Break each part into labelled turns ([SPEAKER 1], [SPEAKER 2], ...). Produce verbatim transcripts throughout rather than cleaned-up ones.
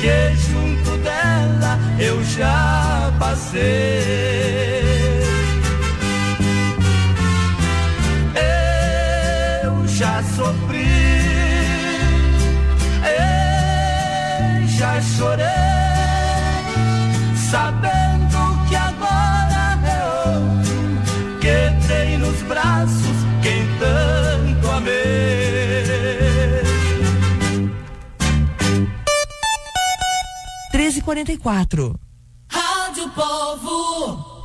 [SPEAKER 1] que junto dela eu já passei. Eu já sofri, eu já chorei, sabendo que agora é outro que tem nos braços quem tanto amei.
[SPEAKER 2] treze e quarenta e quatro.
[SPEAKER 3] Rádio Povo.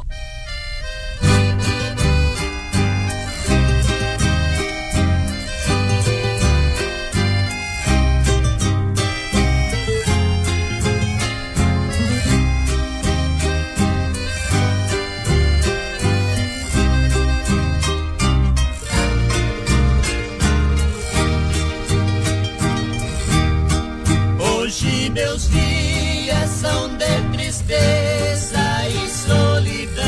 [SPEAKER 1] Hoje meus dias são de tristeza e solidão.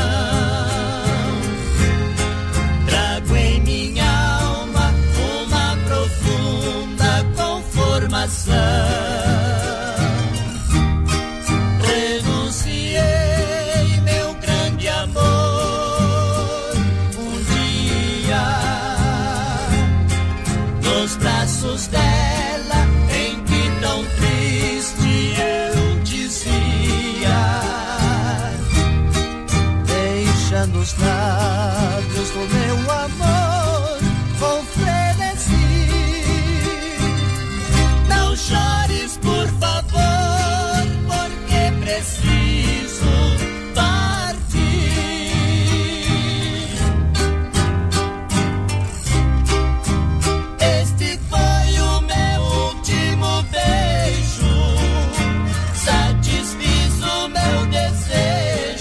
[SPEAKER 1] Trago em minha alma uma profunda conformação. Renunciei meu grande amor um dia nos braços dela. Nos lábios do meu amor com frenesi. Não chores, por favor, porque preciso partir. Este foi o meu último beijo, satisfiz o meu desejo.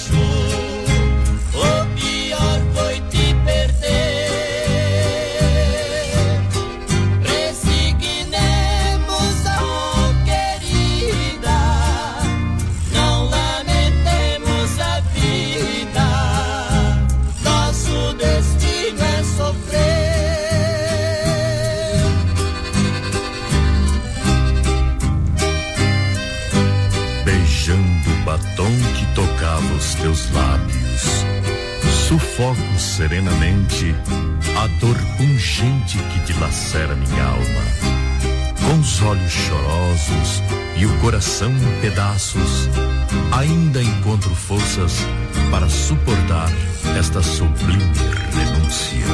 [SPEAKER 1] Tocava os teus lábios, sufoco serenamente a dor pungente que dilacera minha alma. Com os olhos chorosos e o coração em pedaços, ainda encontro forças para suportar esta sublime renúncia.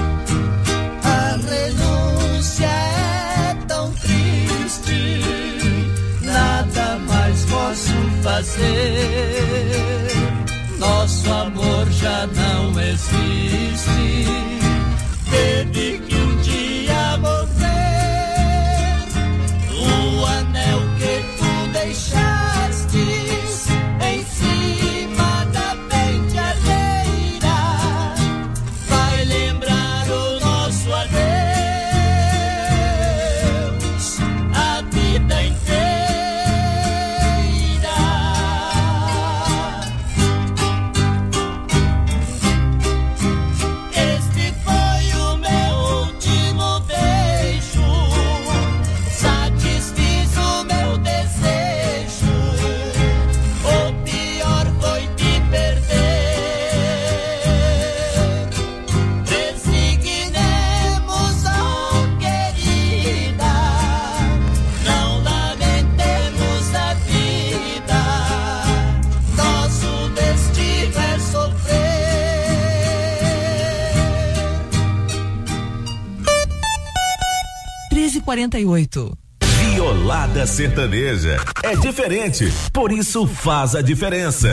[SPEAKER 1] A renúncia é tão triste, nada mais posso fazer. Nosso amor já não existe, teve que um dia morrer. O anel que tu deixaste em cima da penteadeira vai lembrar o nosso adeus a vida inteira.
[SPEAKER 2] quarenta e oito.
[SPEAKER 4] Violada sertaneja é diferente, por isso faz a diferença.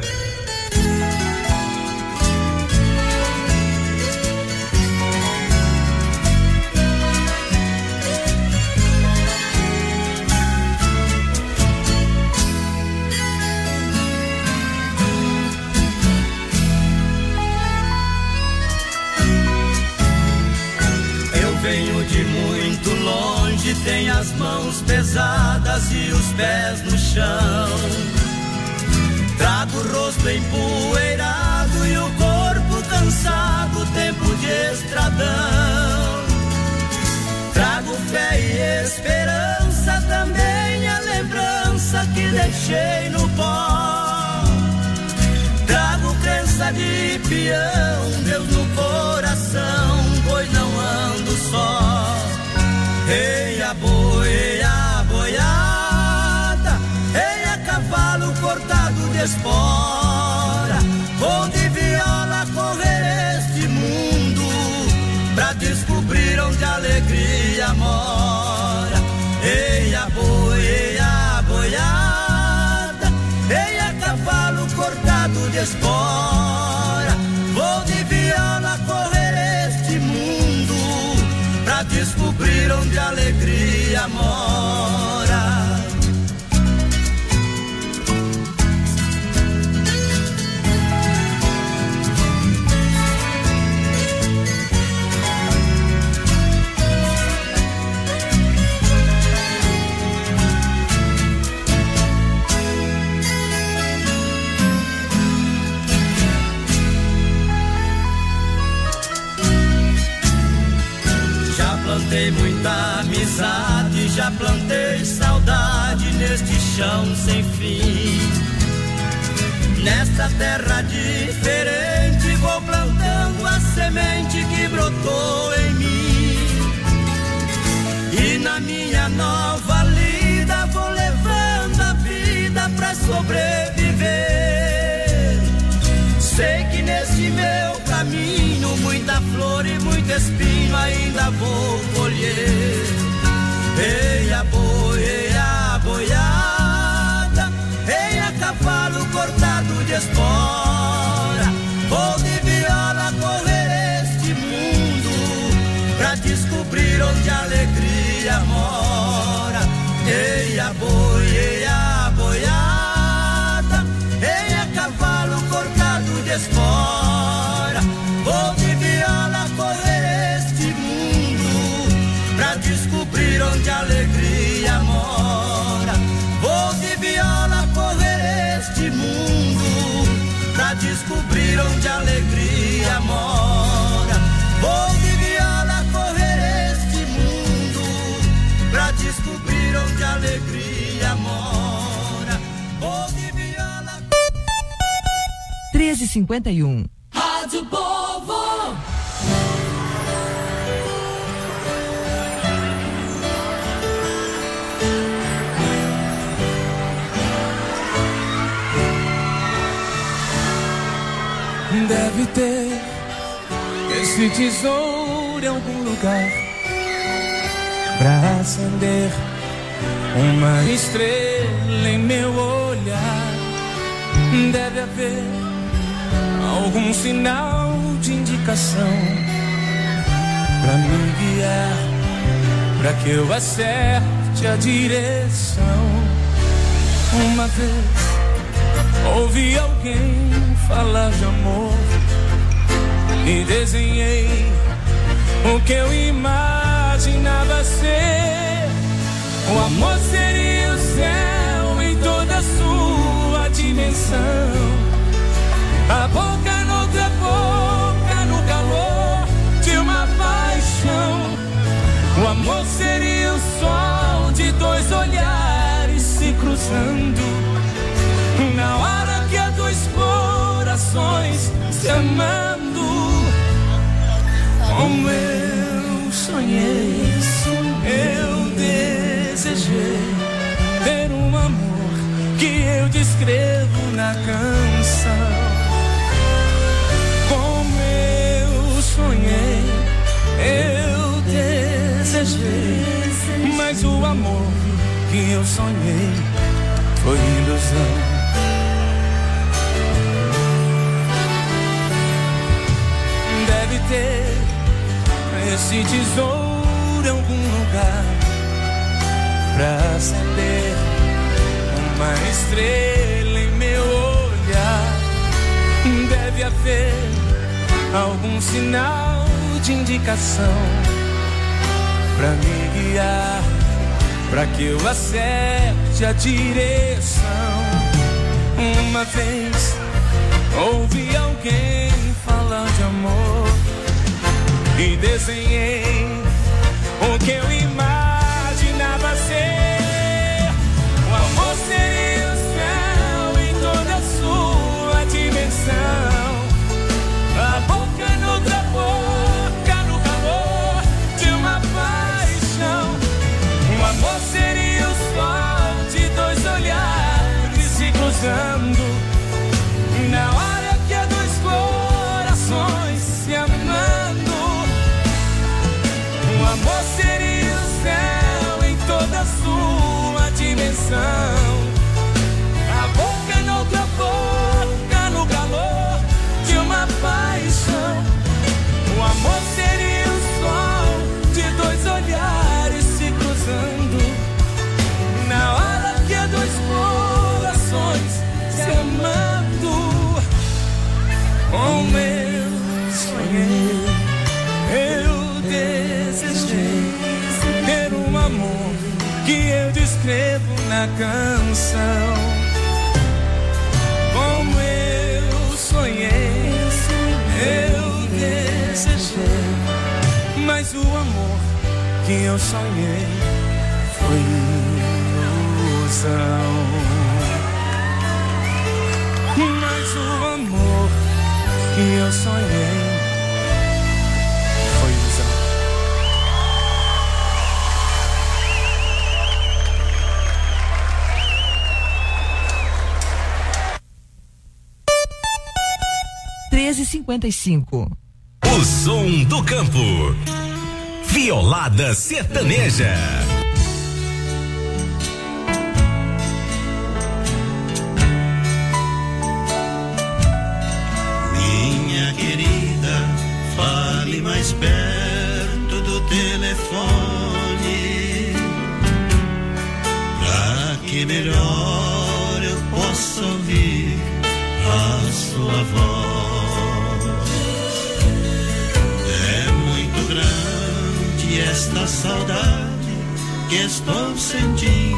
[SPEAKER 1] Eu venho de muito longe, tenho as mãos pesadas e os pés no chão. Trago o rosto empoeirado e o corpo cansado, tempo de estradão. Trago fé e esperança, também a lembrança mágoa que deixei no pó. Trago crença de peão, Deus no coração, pois não ando só. Ei a boi, ei a boiada, ei a cavalo cortado de espora. Vou de viola correr este mundo pra descobrir onde a alegria mora. Ei a boi, ei a boiada, ei a cavalo cortado de espora. Vou de viola correr este mundo pra descobrir onde a alegria mora. Plantei muita amizade, já plantei saudade neste chão sem fim. Nesta terra diferente vou plantando a semente que brotou em mim. E na minha nova lida vou levando a vida pra sobreviver. Sei que nesse meu caminho muita flor e muito espinho ainda vou colher. Ei a boi, ei a boiada, ei a cavalo cortado de espora. Vou de viola correr este mundo pra descobrir onde a alegria mora. Ei a boi, ei a boiada, ei a cavalo cortado de espora. Vou de viola correr este mundo pra descobrir onde a alegria mora. Vou de viola correr este mundo pra descobrir onde a alegria mora. Vou de viola correr este mundo pra descobrir onde a alegria mora. Vou de viola.
[SPEAKER 2] treze e cinquenta e um.
[SPEAKER 3] Rádio Povo.
[SPEAKER 5] Deve ter esse tesouro em algum lugar pra acender uma estrela em meu olhar. Deve haver algum sinal de indicação pra me guiar, pra que eu acerte a direção. Uma vez ouvi alguém falar de amor e desenhei o que eu imaginava ser. O amor seria o céu em toda a sua dimensão. A boca noutra boca, no calor de uma paixão. O amor seria o sol de dois olhares se cruzando. Na hora que há dois corações se amando. Como eu sonhei, eu desejei ter um amor que eu descrevo na canção. Como eu sonhei, eu desejei, mas o amor que eu sonhei foi ilusão. Deve ter esse tesouro em algum lugar pra acender uma estrela em meu olhar. Deve haver algum sinal de indicação pra me guiar, pra que eu acerte a direção. Uma vez ouvi alguém falar de amor e desenhei o que eu imaginava ser. O amor seria ilusão. A boca noutra boca, no calor de uma paixão. O amor seria o sol de dois olhares se cruzando, na hora que dois corações se amando. Como eu sonhei, eu desejei ter um amor que eu descrevo na canção. Como eu sonhei, eu desejei, mas o amor que eu sonhei foi ilusão. Mas o amor que eu sonhei foi ilusão.
[SPEAKER 2] treze e cinquenta e cinco.
[SPEAKER 4] O som do campo. Violada sertaneja.
[SPEAKER 1] Minha querida, fale mais perto do telefone, pra que melhor eu possa ouvir a sua voz. É muito grande esta saudade que estou sentindo,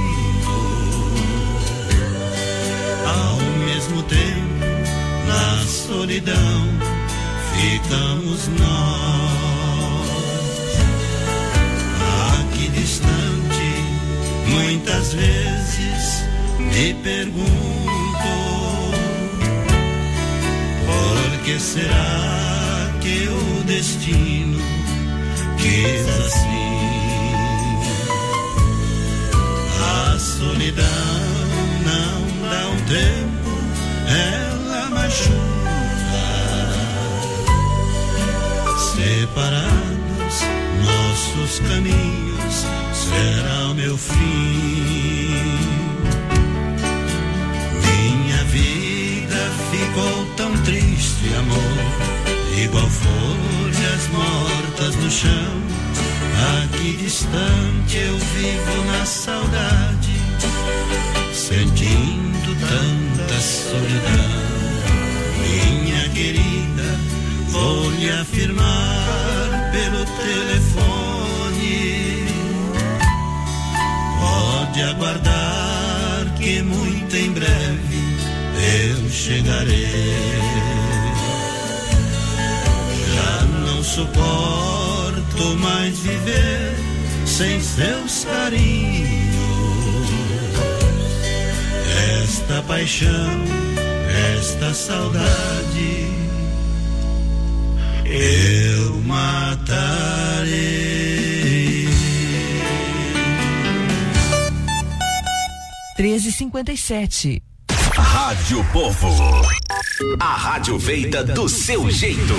[SPEAKER 1] ao mesmo tempo na solidão ficamos nós. Aqui distante, muitas vezes me pergunto, por que será que o destino quis assim? A solidão não dá um tempo, ela machuca. Separados, nossos caminhos serão meu fim. Minha vida ficou tão triste, amor, igual folhas mortas no chão. Aqui distante eu vivo na saudade, sentindo tanta solidão. Minha querida, vou lhe afirmar pelo telefone, pode aguardar que muito em breve eu chegarei. Já não suporto mais viver sem seus carinhos. Esta paixão, esta saudade eu matarei.
[SPEAKER 2] treze e cinquenta e sete.
[SPEAKER 4] Rádio Povo. A rádio feita do seu jeito.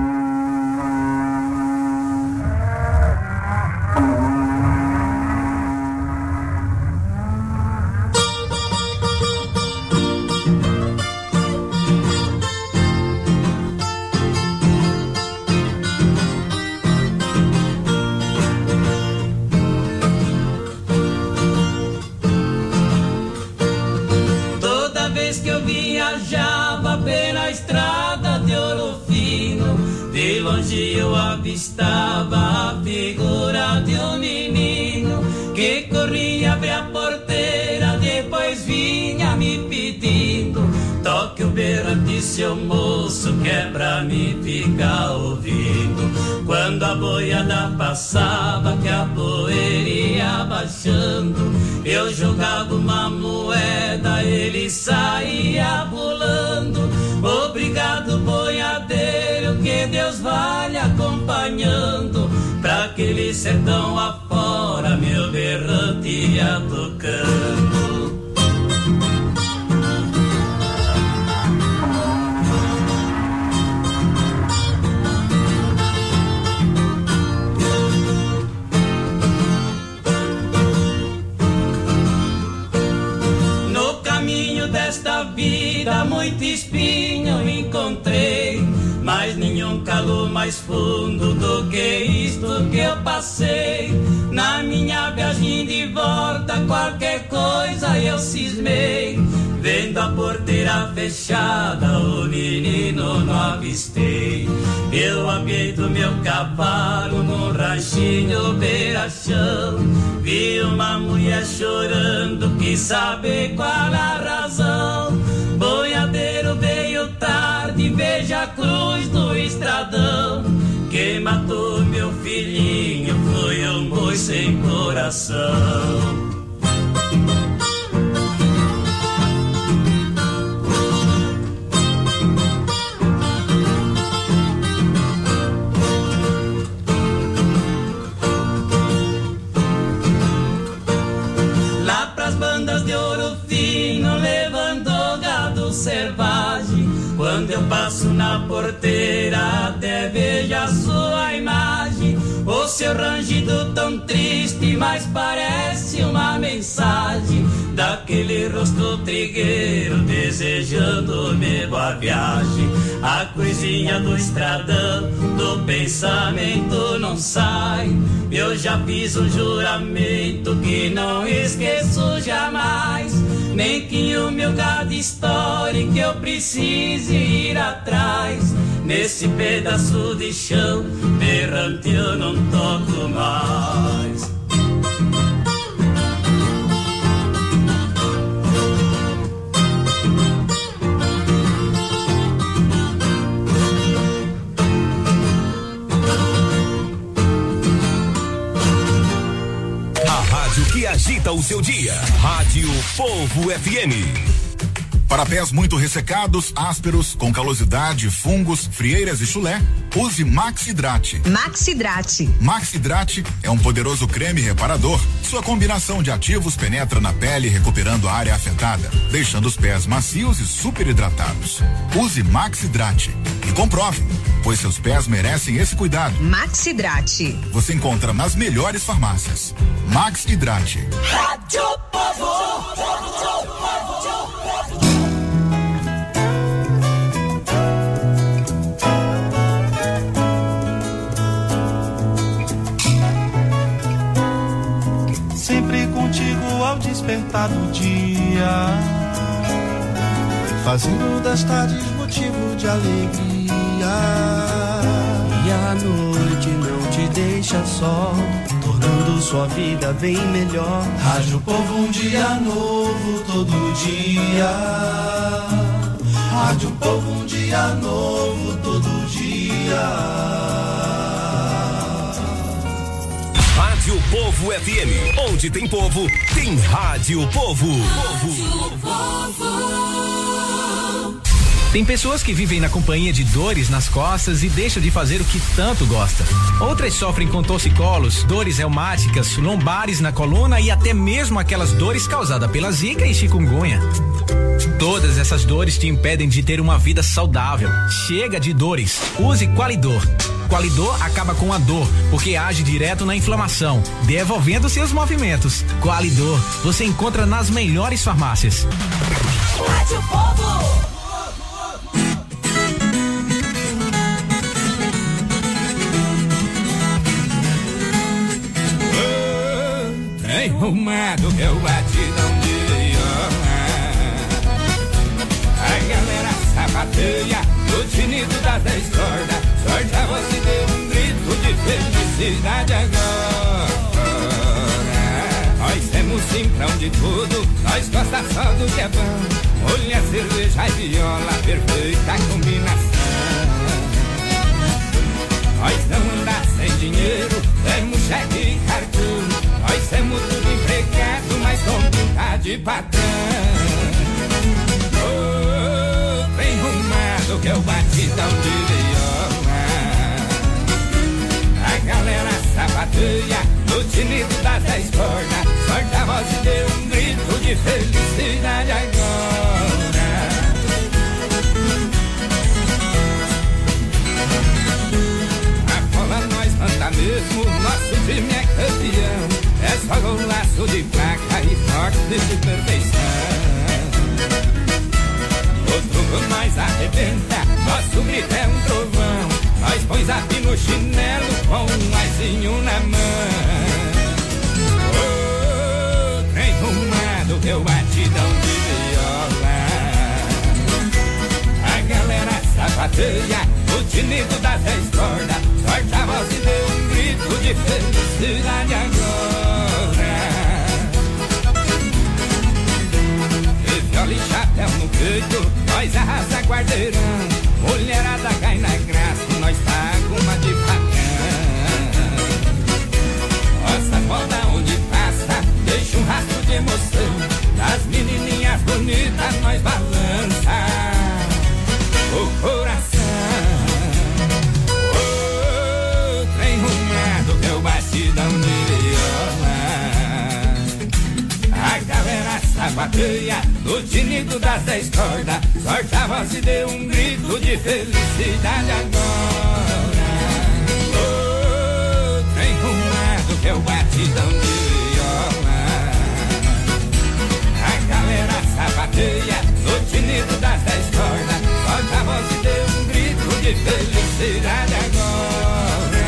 [SPEAKER 6] Eu avistava a figura de um menino que corria, abria a porteira, depois vinha me pedindo: toque o berrante, seu moço, que é pra me ficar ouvindo. Quando a boiada passava, que a poeira ia baixando, eu jogava uma moeda, ele saía pulando. Obrigado, boiadeiro, que Deus vai lhe acompanhando, pra aquele sertão afora meu berrante ia tocando. desta vida muito espinho eu encontrei, mas nenhum calor mais fundo do que isto que eu passei. Na minha viagem de volta qualquer coisa eu cismei, vendo a porteira fechada o menino não avistei. Eu apiei do meu cavalo no ranchinho beira-chão, vi uma mulher chorando, quis saber qual a razão. Boiadeiro veio tarde, veja a cruz do estradão. Quem matou meu filhinho foi um boi sem coração. Selvagem, quando eu passo na porteira até vejo a sua imagem. O seu rangido tão triste, mas parece uma mensagem daquele rosto trigueiro desejando-me boa viagem. A coisinha do estradão do pensamento não sai. Eu já fiz um juramento que não esqueço jamais, nem que o meu gado estoure que eu precise ir atrás. Nesse pedaço de chão berrante eu não toco mais.
[SPEAKER 4] Que agita o seu dia. Rádio Povo F M.
[SPEAKER 7] Para pés muito ressecados, ásperos, com calosidade, fungos, frieiras e chulé, use Maxidrate.
[SPEAKER 8] Maxidrate.
[SPEAKER 7] Maxidrate é um poderoso creme reparador. Sua combinação de ativos penetra na pele, recuperando a área afetada, deixando os pés macios e super hidratados. Use Maxidrate e comprove, pois seus pés merecem esse cuidado.
[SPEAKER 8] Maxidrate.
[SPEAKER 7] Você encontra nas melhores farmácias. Maxidrate.
[SPEAKER 3] Rádio Povo.
[SPEAKER 5] Sempre contigo ao despertar do dia, fazendo das tardes motivo de alegria. E a noite não te deixa só, tornando sua vida bem melhor. Rádio Povo, um dia novo todo dia. Rádio Povo, um dia novo todo dia.
[SPEAKER 4] Rádio Povo F M, onde tem povo, tem Rádio Povo.
[SPEAKER 3] Rádio Povo.
[SPEAKER 9] Tem pessoas que vivem na companhia de dores nas costas e deixam de fazer o que tanto gosta. Outras sofrem com torcicolos, dores reumáticas, lombares na coluna e até mesmo aquelas dores causadas pela zika e chikungunya. Todas essas dores te impedem de ter uma vida saudável. Chega de dores. Use Qualidor. Qualidor acaba com a dor, porque age direto na inflamação, devolvendo seus movimentos. Qualidor, você encontra nas melhores farmácias.
[SPEAKER 3] Rádio Povo.
[SPEAKER 5] Tem rumado meu batidão de a galera sapateia no tinido das dez cordas. Sorte a você deu um grito de felicidade agora. Nós temos simprão de tudo, nós gosta só do que é bom. Mulher, cerveja e viola, perfeita combinação. Nós não anda sem dinheiro, temos cheque e cartão. Nós temos tudo empregado, mas com pinta de patrão. Oh, bem rumado que é o batidão de viola. A galera sapateia no tinido das dez cordas. Sorte a voz e deu um grito de felicidade agora. A bola nós manda mesmo, nosso time é campeão. É só golaço de placa e forte de perfeição.
[SPEAKER 6] sapateia, o tinido das dez cordas, sorte a voz e deu um grito de felicidade agora. E viola e chapéu no peito, nós arrasa guardeirão, mulherada cai na graça, nós paga uma de facão. Nossa moda onde passa, deixa um rastro de emoção, das menininhas bonitas nós balança o coração. Oh, trem rumado, meu batidão de viola. A galera sapateia no tinido das dez cordas, sorte a voz e deu um grito de felicidade agora. Oh, trem rumado, meu batidão de viola. A galera sapateia no tinido das dez cordas, sorte a voz e deu um grito de felicidade agora.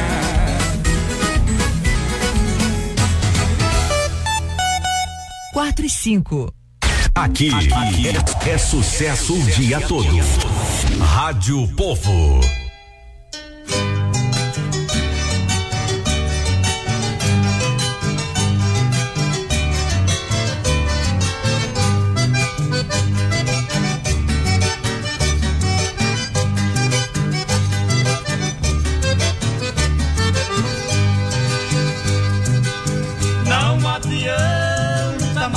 [SPEAKER 2] Quatro e cinco.
[SPEAKER 4] Aqui, aqui é, é sucesso o dia todo. Rádio Povo.
[SPEAKER 1] Não adianta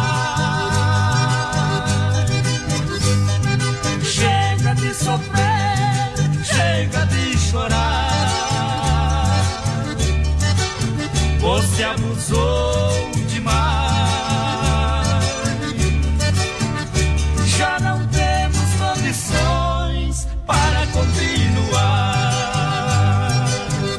[SPEAKER 1] mais. Chega de sofrer, chega de chorar. Você abusou demais. Já não temos condições para continuar.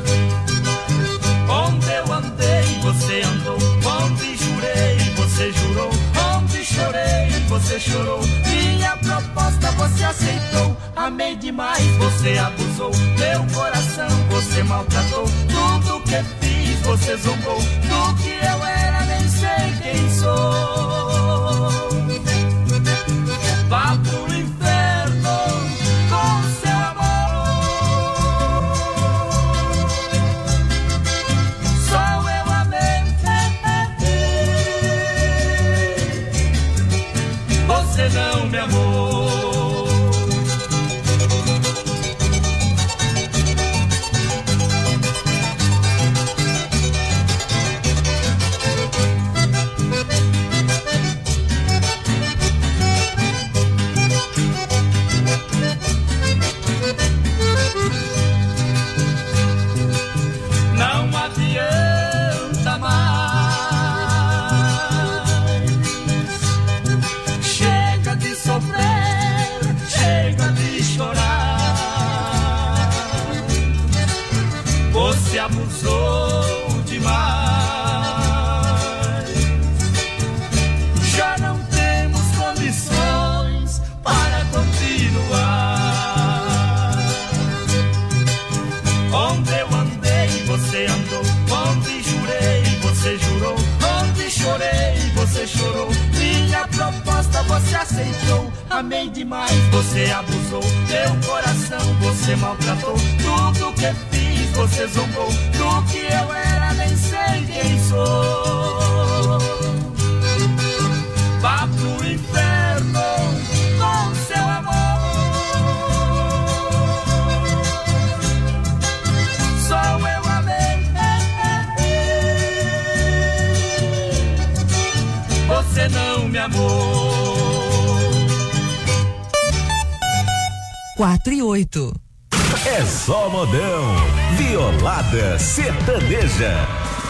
[SPEAKER 1] Onde eu andei, você andou. Onde jurei, você jurou. Onde chorei, você chorou. Minha proposta você aceitou. Amei demais, você abusou. Meu coração você maltratou. Tudo que fiz você zombou. Do que eu era nem sei quem sou. Vá pro inferno com seu amor. Só eu amei. Você não me amou. Não adianta mais. Chega de sofrer, chega de chorar. Você abusou demais. Já não temos condições para continuar. Onde eu andei, você andou. Onde jurei, você jurou. Onde chorei, você chorou. Minha proposta você aceitou. Amei demais, você abusou. Meu coração você maltratou. Tudo que fiz você zombou. Do que eu era nem sei quem sou. Vá pro inferno com seu amor. Só eu amei. Você não me amou.
[SPEAKER 2] Quatro e oito.
[SPEAKER 4] É só modão. Violada sertaneja.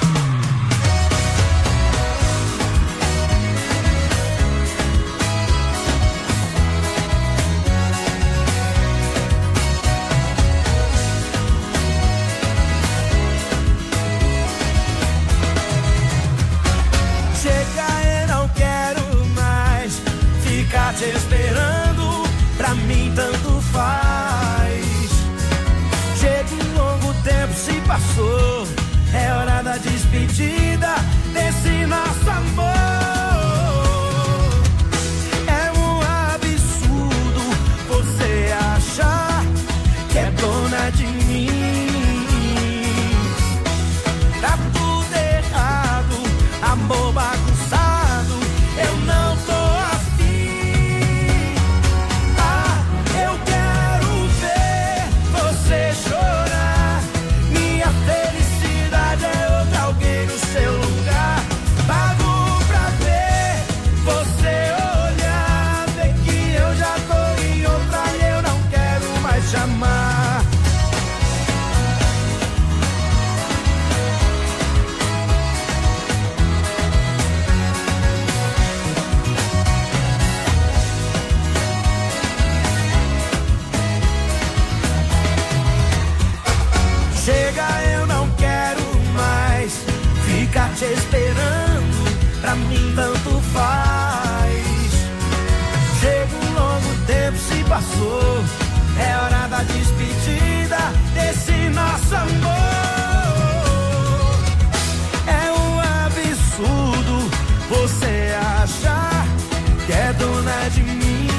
[SPEAKER 5] Chega, eu não quero mais ficar te esperando. Pra mim tanto faz. Chega, um longo tempo se passou. É hora da despedida desse nosso amor. É um absurdo você achar cuida de mim.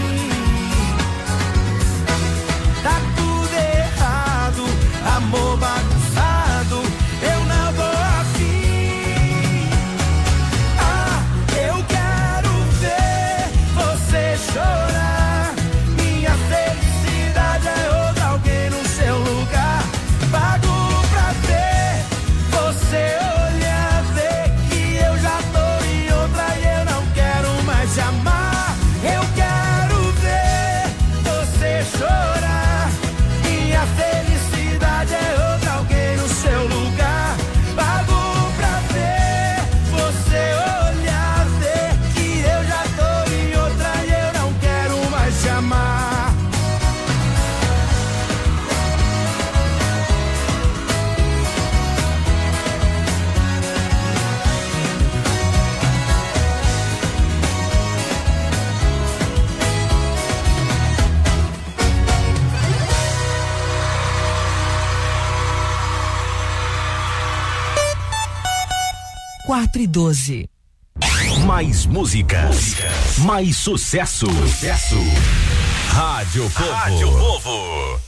[SPEAKER 5] Tá tudo errado, amor bagunçado, eu não vou afim. Ah, eu quero ver você chorar. Minha felicidade é outra, alguém no seu lugar. Pago pra ver você olhar, ver que eu já tô em outra e eu não quero mais te amar. Eu quero ver você chorar. Minha felicidade é outra, alguém no seu lugar. Pago pra ver você olhar, ver que eu já tô em outra e eu não quero mais te amar.
[SPEAKER 2] Quatro e doze.
[SPEAKER 4] Mais músicas, mais sucesso. Sucesso. Rádio Povo. Rádio Povo.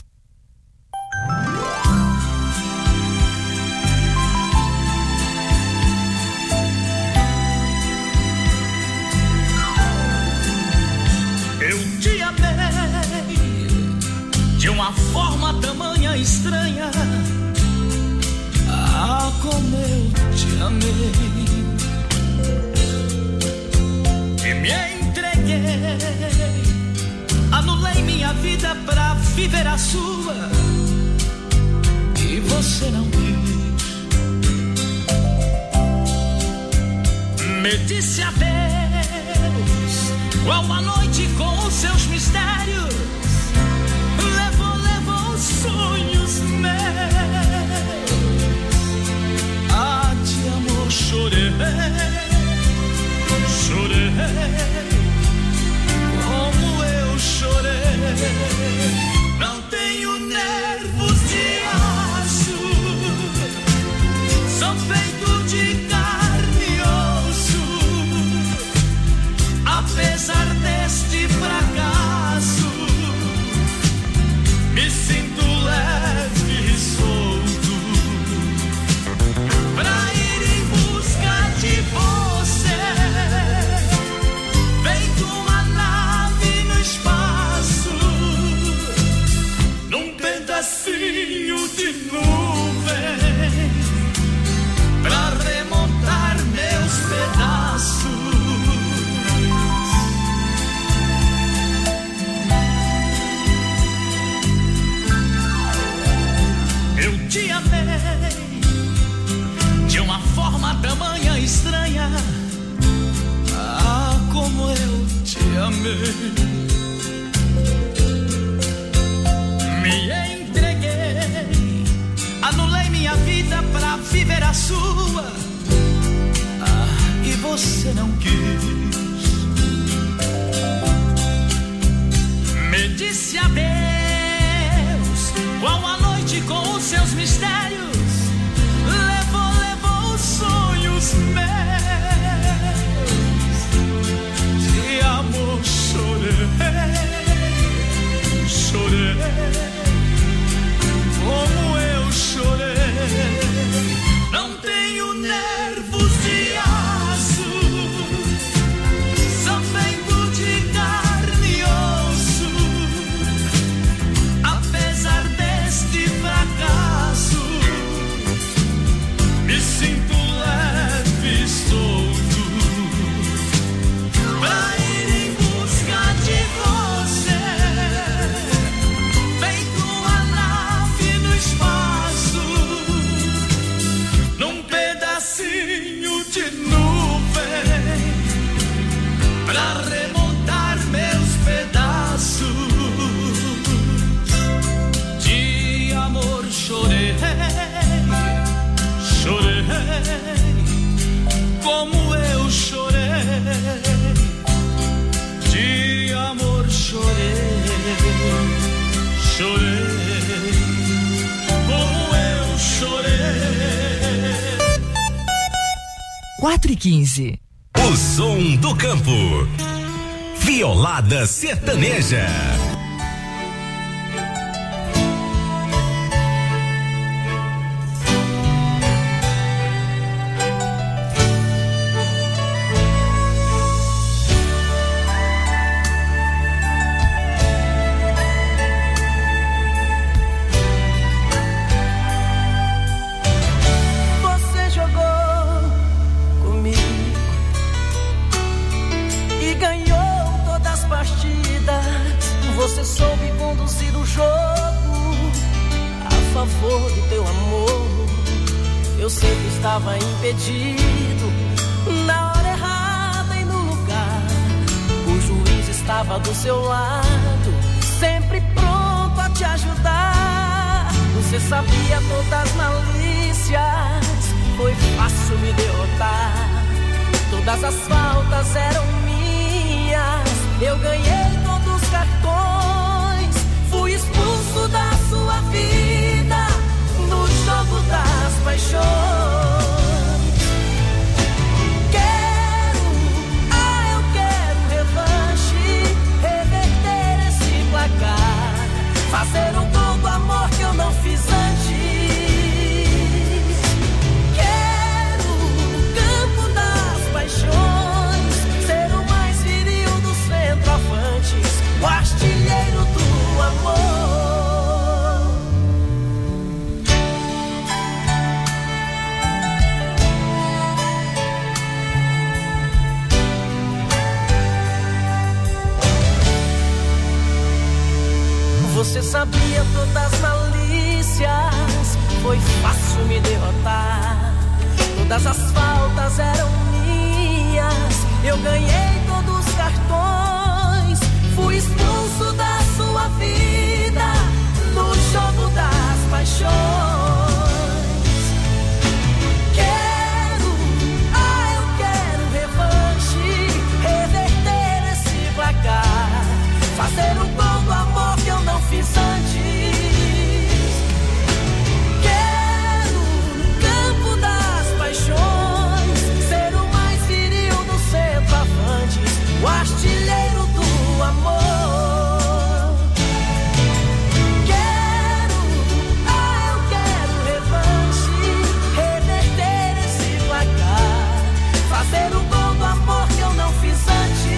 [SPEAKER 1] Eu te amei de uma forma tamanha estranha. Ah, como eu te amei. E me entreguei, anulei minha vida pra viver a sua. E você não quis. Me disse adeus, qual a noite com os seus mistérios. Levou, levou os sonhos meus. Ah, de amor chorei, chorei, como eu chorei. Não tenho nervos de aço, sou feito de carne e osso. Apesar deste fracasso, me sinto leve e solto pra ir em busca de você, feito uma nave no espaço, num pedacinho de nuvem, pra remontar meus pedaços. Eu te amei de uma forma tamanha estranha. Ah, como eu te amei. Me entreguei, anulei minha vida pra viver a sua. Ah, e você não quis. Me disse adeus, qual a noite com os seus mistérios. Levou, levou os sonhos meus. De amor chorei, chorei, como eu chorei. Não tenho nervos de aço, sou feito de carne e osso. Apesar deste fracasso, me sinto leve e solto pra ir em busca de você, feito uma nave no espaço, num pedacinho de nuvem, pra remontar meus pedaços. De amor chorei, chorei, como eu chorei. De amor chorei, chorei, como eu chorei.
[SPEAKER 2] Quatro e quinze.
[SPEAKER 4] O som do campo. Violada Sertaneja.
[SPEAKER 5] Você soube conduzir o jogo a favor do teu amor. Eu sempre estava impedido, na hora errada e no lugar. O juiz estava do seu lado, sempre pronto a te ajudar. Você sabia todas as malícias, foi fácil me derrotar. Todas as faltas eram minhas, eu ganhei todos os cartões. Fui expulso da sua vida no jogo das paixões. Quero, ah, eu quero revanche, reverter esse placar, fazer um gol do amor que eu não fiz antes. Quero o campo das paixões, ser o mais viril dos centroavantes, o artilheiro do amor. Você sabia todas as malícias, foi fácil me derrotar. Todas as faltas eram minhas, eu ganhei todos os cartões. Fui expulso da sua vida no jogo das paixões. Quero, ah, eu quero revanche, reverter esse placar, fazer um gol do amor que eu não fiz antes. Quero no campo das paixões, ser o mais viril dos centroavantes, o artilheiro do amor. Quero, ah, eu quero revanche, reverter esse placar, fazer o gol do amor que eu não fiz antes.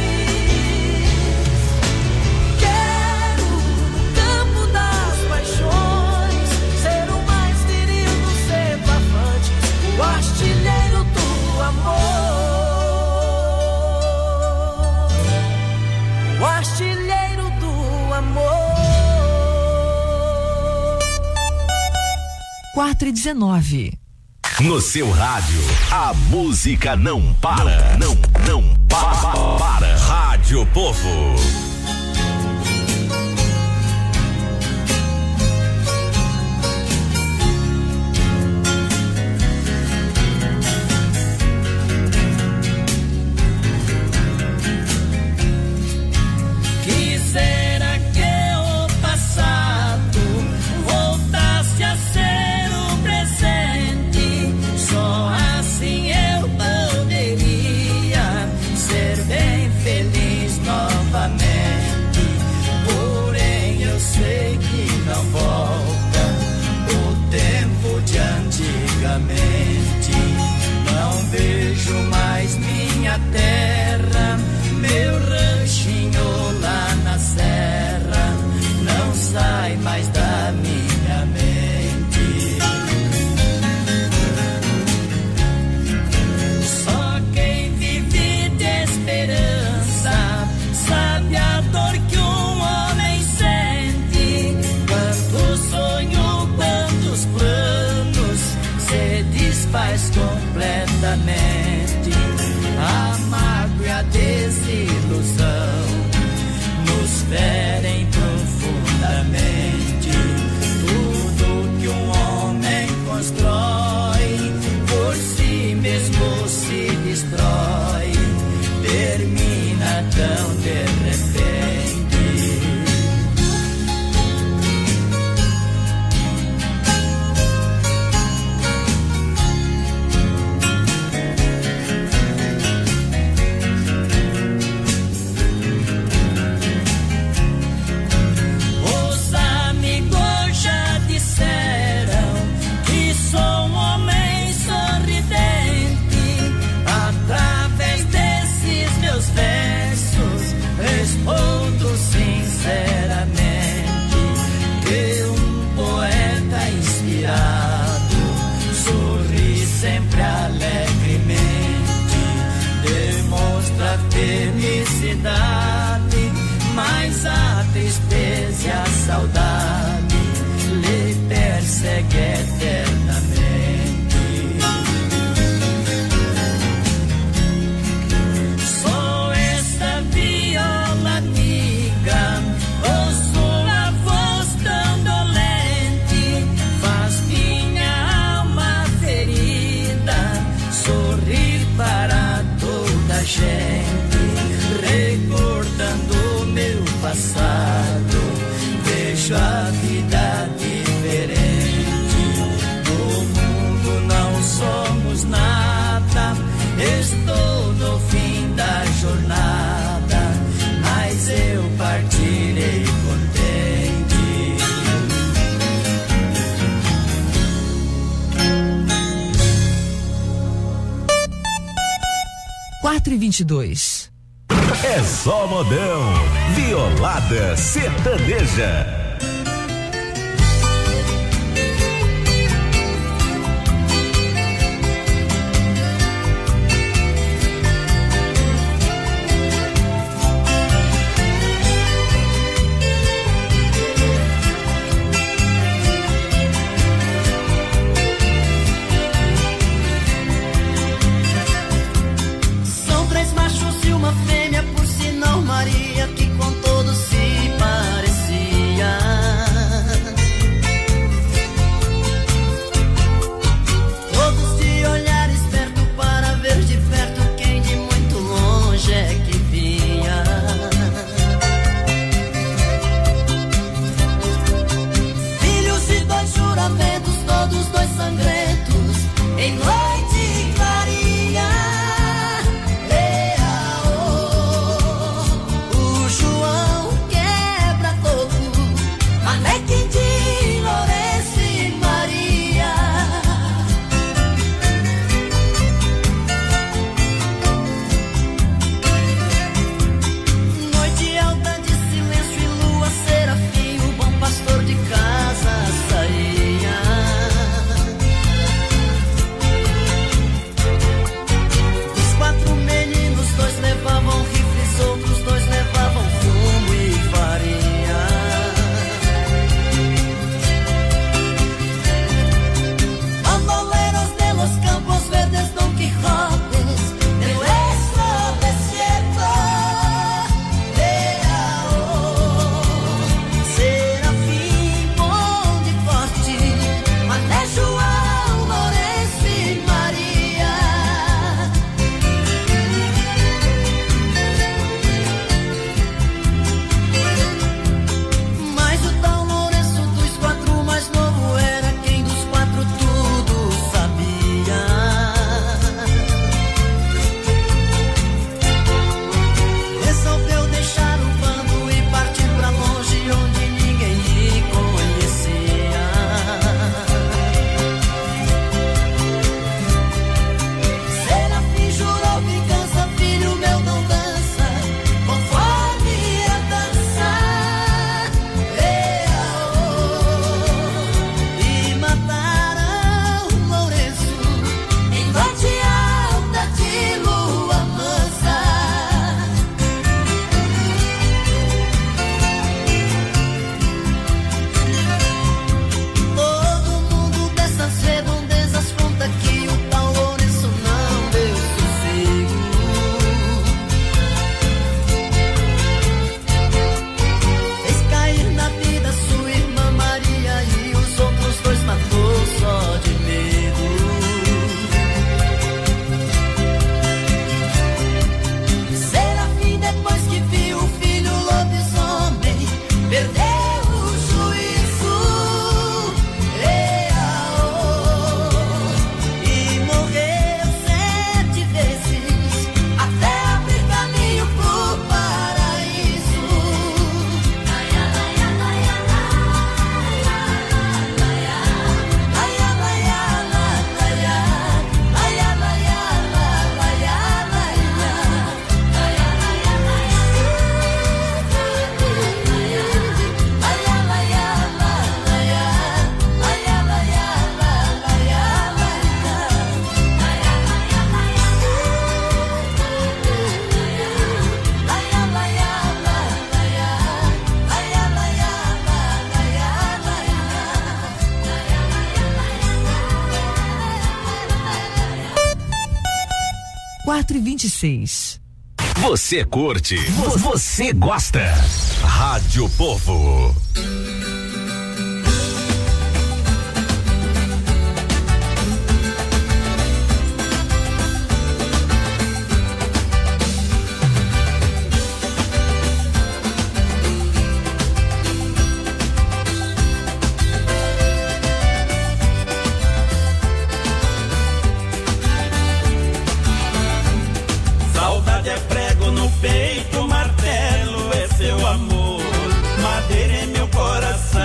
[SPEAKER 5] Quero no campo das paixões, ser o mais viril dos centroavantes, o artilheiro do amor. O artilheiro do amor.
[SPEAKER 2] quatro e dezenove.
[SPEAKER 4] No seu rádio, a música não para. Não, não, não para. para. Rádio Povo.
[SPEAKER 6] Quisera que o passado voltasse a ser o presente, só assim eu poderia ser bem feliz novamente.
[SPEAKER 2] quatro e vinte e dois.
[SPEAKER 4] É só modão. Violada sertaneja.
[SPEAKER 1] Maria, que com todos se parecia. Todos de olhar esperto para ver de perto quem de muito longe é que vinha. Filhos de dois juramentos, todos dois sangrentos, em noite clarinha.
[SPEAKER 2] quatro e vinte e seis.
[SPEAKER 4] Você curte, você gosta. Rádio Povo.
[SPEAKER 6] Peito, martelo é seu amor, madeira em meu coração.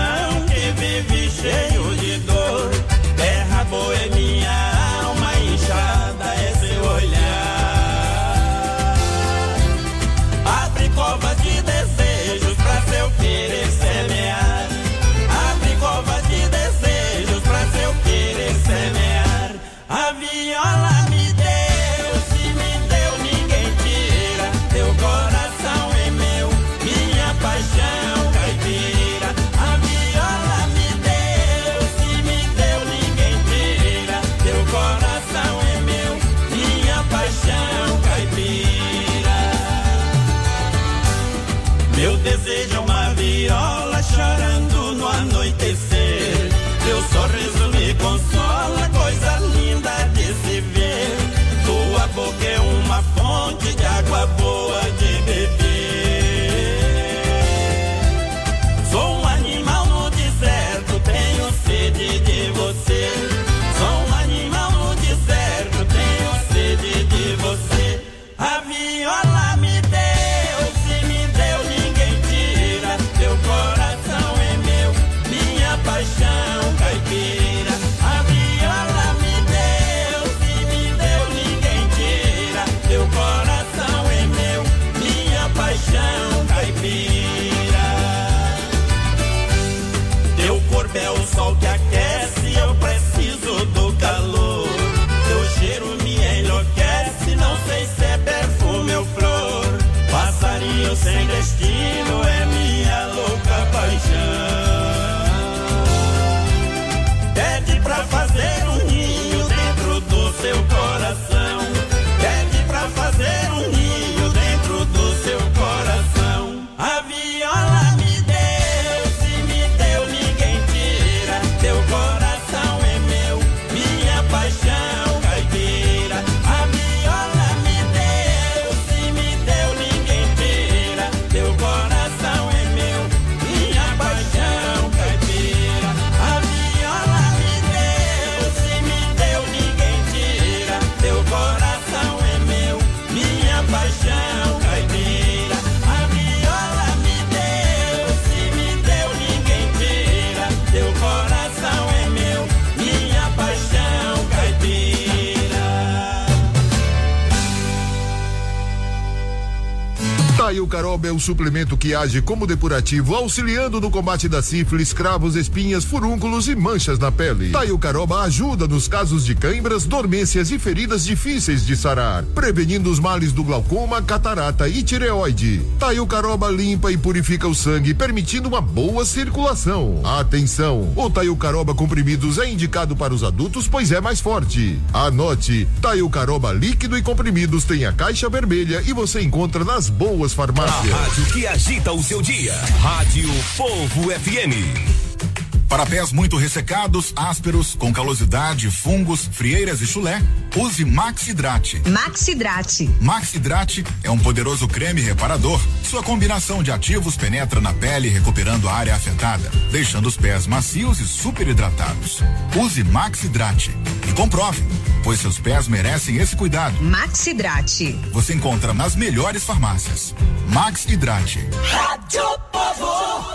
[SPEAKER 1] Meu desejo é uma viola chorando no anoitecer. Teu sorriso me consola, coisa linda de se ver. Tua boca é uma fonte de água boa de beber. Sou um animal no deserto, tenho sede de você. Sou um animal no deserto, tenho sede de você. A viola me deu, se me deu ninguém tira. Teu coração é meu, minha paixão caipira. A viola me deu, se me deu ninguém tira. Teu coração é meu, minha paixão caipira. Teu corpo é o sol que aquece, eu preciso do calor. Teu cheiro me enlouquece, não sei se é perfume ou flor. Passarinho sem destino é minha louca paixão. Pede pra fazer um ninho dentro do seu coração. Pede pra fazer um ninho dentro do seu coração. A viola me deu, se me deu ninguém tira. Teu coração é meu, minha paixão caipira. A viola me deu, se me deu ninguém tira. Teu coração é meu, minha paixão caipira. A viola me deu, se me deu ninguém tira. Teu coração é meu, minha paixão caipira. A viola me deu, se me deu ninguém tira. Teu coração é meu, minha paixão caipira.
[SPEAKER 10] Taio Caroba é o suplemento que age como depurativo, auxiliando no combate da sífilis, cravos, espinhas, furúnculos e manchas na pele. Taio Caroba ajuda nos casos de cãibras, dormências e feridas difíceis de sarar, prevenindo os males do glaucoma, catarata e tireoide. Taio Caroba limpa e purifica o sangue, permitindo uma boa circulação. Atenção, o Taio Caroba comprimidos é indicado para os adultos, pois é mais forte. Anote, Taio Caroba líquido e comprimidos tem a caixa vermelha e você encontra nas boas farmácias.
[SPEAKER 4] A rádio que agita o seu dia. Rádio Povo F M.
[SPEAKER 7] Para pés muito ressecados, ásperos, com calosidade, fungos, frieiras e chulé, use Maxidrate.
[SPEAKER 8] Maxidrate.
[SPEAKER 7] Maxidrate é um poderoso creme reparador. Sua combinação de ativos penetra na pele, recuperando a área afetada, deixando os pés macios e super hidratados. Use Maxidrate e comprove, pois seus pés merecem esse cuidado.
[SPEAKER 8] Maxidrate.
[SPEAKER 7] Você encontra nas melhores farmácias. Maxidrate.
[SPEAKER 3] Rádio Povo.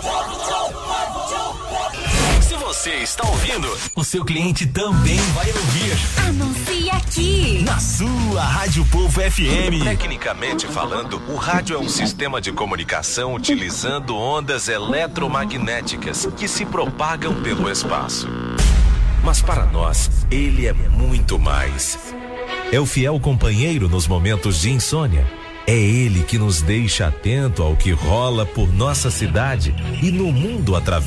[SPEAKER 4] Se você está ouvindo, o seu cliente também vai ouvir.
[SPEAKER 3] Anuncie aqui.
[SPEAKER 4] Na sua Rádio Povo F M. Tecnicamente falando, o rádio é um sistema de comunicação utilizando ondas eletromagnéticas que se propagam pelo espaço. Mas para nós, ele é muito mais. É o fiel companheiro nos momentos de insônia. É ele que nos deixa atento ao que rola por nossa cidade e no mundo através